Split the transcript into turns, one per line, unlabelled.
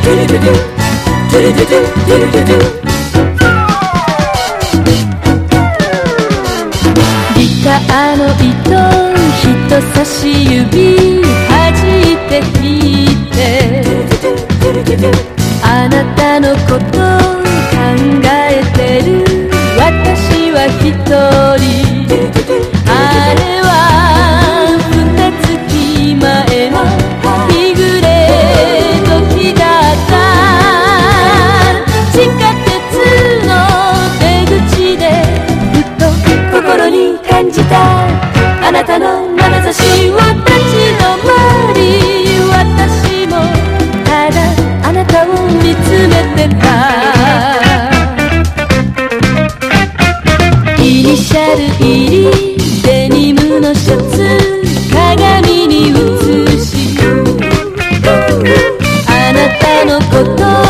ギターの糸人差し指弾いて弾いてあなたのこと考えてる私は一人あれは2月前の日暮れ時だった地下鉄の出口でふっと心に感じたあなたの眼差しを立ち止まり私もただあなたを見つめてたイニシャル入りデニムのシャツ鏡に映しあなたのこと